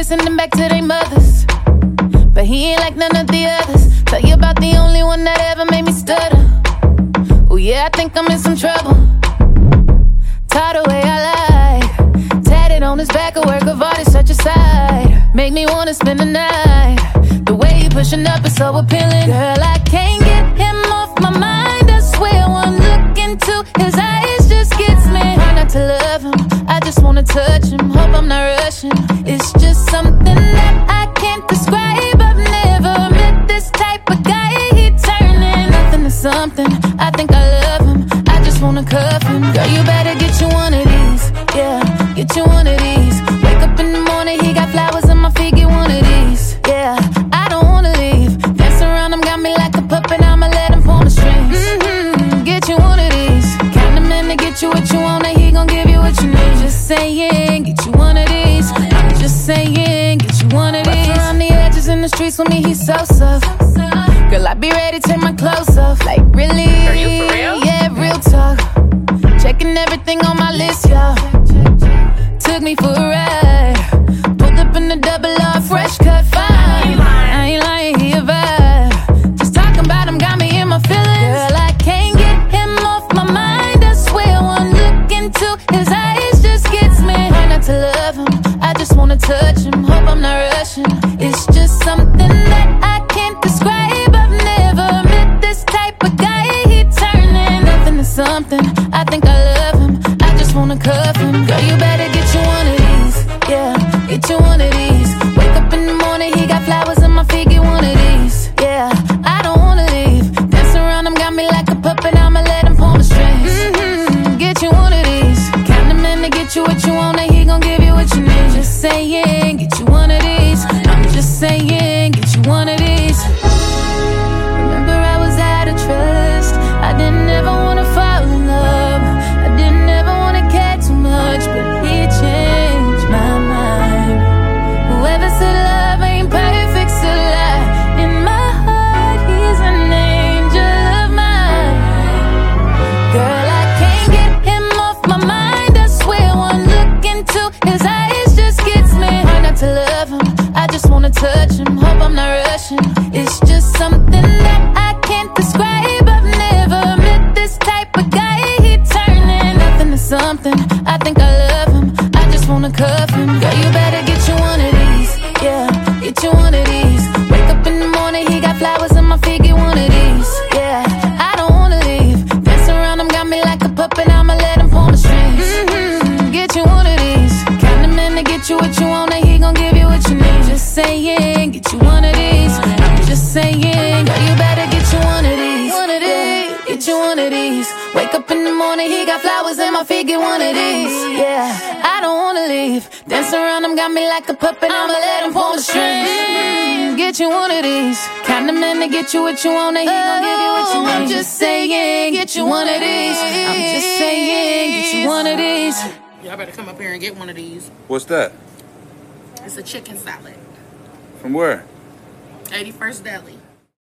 send them back to their mothers. But he ain't like none of the others. Tell you about the only one that ever made me stutter. Oh yeah, I think I'm in some trouble. Tired of the way I lie. Tatted on his back, a work of art is such a sight. Make me wanna spend the night. The way he pushing up is so appealing. Girl, I can't get him off my mind. I swear one look into his eyes just gets me. Hard not to love him, I just wanna touch him. Hope I'm not rushing. It's just something that I can't describe. I've never met this type of guy. He turning nothing to something. I think I love him, I just wanna cuff him. Girl, you better get you one of these. Yeah, get you one of these. Wake up in the morning, he got flowers on my feet. Get one of these. Yeah, I don't wanna leave. Dance around him, got me like a puppet. I'ma let him pull the strings. Get you one of these. Kind of man to get you what you want, and he gon' give you what you need. Just saying, get you one of these. I'm just saying, get you one of these. Around the edges in the streets with me, he's so soft. Girl, I be ready to take my clothes off. Like, really? Are you for real? Yeah, real talk. Checking everything on my list, y'all. Took me for a ride. Pulled up in the double R, fresh cut, fine. I ain't lying, he a vibe. Just talking about him got me in my feelings. Girl, I can't get him off my mind. I swear one look into his eyes just gets me. Hard not to love him, I just wanna touch him. Hope I'm not rushing. It's just something that I can't describe. I've never met this type of guy. He turning nothing to something. I think I love him, I just wanna cuff him. Girl, you better get you one of these. Yeah, get you one of these. Wake up in the morning, he got flowers on my feet. Get one of these. Yeah, I don't wanna leave. Dance around him, got me like a puppet. I'ma let him pull the strings. Get you one of these. Kind of man to get you what you want, and he gon' give you what you need. Just saying, get you one of these. I'm just saying, get you one of these. Remember I was out of trust. I didn't ever wanna fall in love. I didn't ever wanna care too much, but he changed my mind. Whoever said love ain't perfect, so lie. In my heart, he's an angel of mine. Girl, I can't get him off my mind. I swear one look into his eyes just gets me. Hard not to love him, I just wanna touch him. Hope I'm not rushing. It's just something that I can't describe. I've never met this type of guy. He turning nothing to something. I think I love him, I just wanna cuff him. Girl, you better get you one of these. Yeah, get you one of these. Wake up in the morning, he got flowers on my feet. Get one of these. Yeah, I don't wanna leave. Dance around him, got me like a puppet. I'ma let him pull the strings. Get you one of these. Kind of man to get you what you want, and he gon' give you what you need. Just saying, get you one of these. I'm just saying, girl, you better get you one of these. One of these. Get you one of these. Wake up in the morning, he got flowers in my feet. Get one of these. Yeah, I don't wanna leave. Dance around him, got me like a puppet. I'ma let him pull the strings. Get you one of these. Kind of man to get you what you want, and he gon' give you what you need. I'm just saying, get you one of these. I'm just saying, get you one of these. Y'all better come up here and get one of these. What's that? It's a chicken salad. From where? 81st Deli.